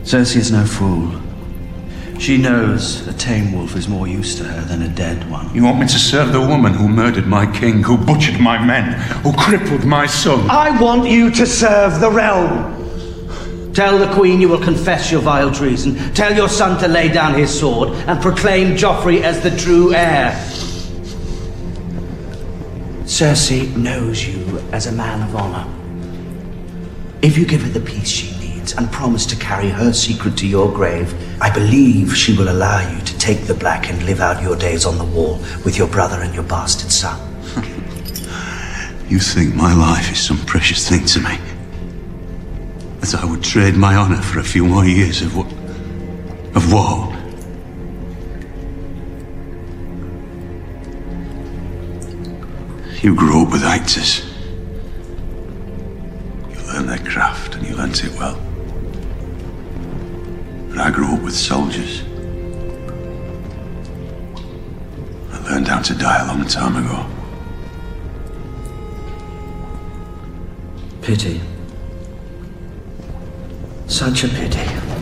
Cersei is no fool. She knows a tame wolf is more use to her than a dead one. You want me to serve the woman who murdered my king, who butchered my men, who crippled my son? I want you to serve the realm. Tell the Queen you will confess your vile treason. Tell your son to lay down his sword and proclaim Joffrey as the true heir. Cersei knows you as a man of honor. If you give her the peace she needs and promise to carry her secret to your grave, I believe she will allow you to take the Black and live out your days on the wall with your brother and your bastard son. You think my life is some precious thing to me? That I would trade my honor for a few more years of war? You grew up with actors. You learned their craft, and you learnt it well. But I grew up with soldiers. I learned how to die a long time ago. Pity. Such a pity.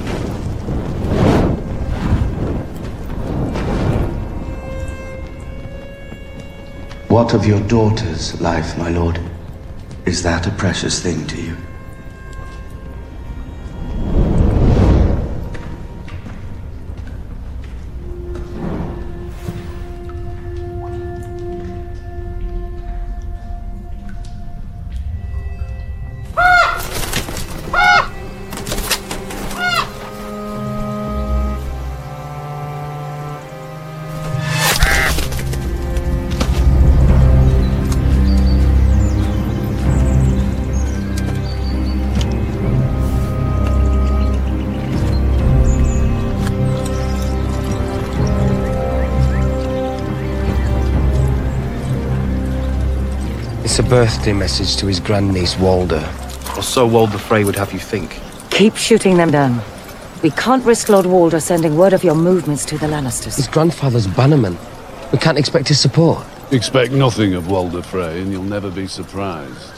What of your daughter's life, my lord? Is that a precious thing to you? It's a birthday message to his grandniece, Walder. Or so Walder Frey would have you think. Keep shooting them down. We can't risk Lord Walder sending word of your movements to the Lannisters. His grandfather's bannerman. We can't expect his support. Expect nothing of Walder Frey, and you'll never be surprised.